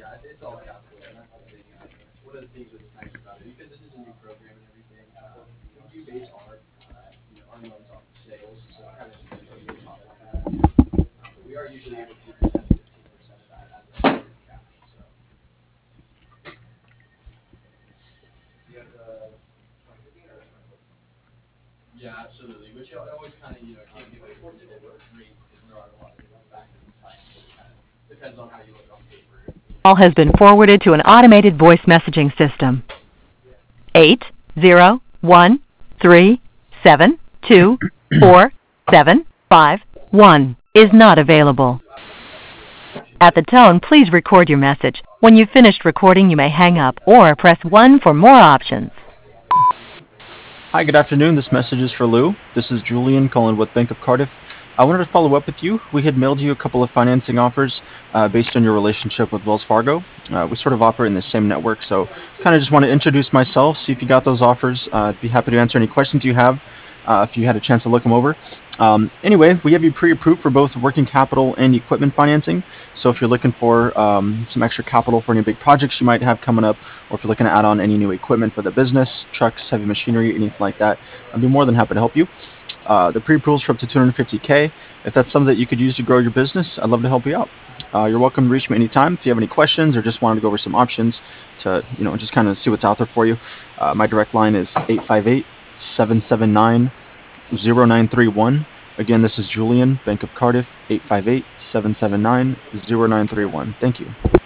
it's all calculated. And that's the thing. One of the things that's nice about it, because this is a new program and everything, we do base our loans off of sales, so it kind of depends on your top line has too. But we are usually able to give you 10 to 15% of that as a cash. So you have the 2015 or 2014? Yeah, absolutely. Which I always kind of can't give a specific rate because there are a lot of different factors and types. So it kind of depends on how you look on paper. Call has been forwarded to an automated voice messaging system. 801-372-4751 is not available. At the tone, please record your message. When you've finished recording, you may hang up or press 1 for more options. Hi, good afternoon. This message is for Lou. This is Julian calling with Bank of Cardiff. I wanted to follow up with you. We had mailed you a couple of financing offers based on your relationship with Wells Fargo. We sort of operate in the same network, so kind of just want to introduce myself, see if you got those offers. I'd be happy to answer any questions you have if you had a chance to look them over. Anyway, we have you pre-approved for both working capital and equipment financing. So if you're looking for some extra capital for any big projects you might have coming up, or if you're looking to add on any new equipment for the business, trucks, heavy machinery, anything like that, I'd be more than happy to help you. The pre-approvals for up to $250K. If that's something that you could use to grow your business, I'd love to help you out. You're welcome to reach me anytime if you have any questions or just wanted to go over some options to, just kind of see what's out there for you. My direct line is 858-779-0931. Again, this is Julian, Bank of Cardiff, 858-779-0931. Thank you.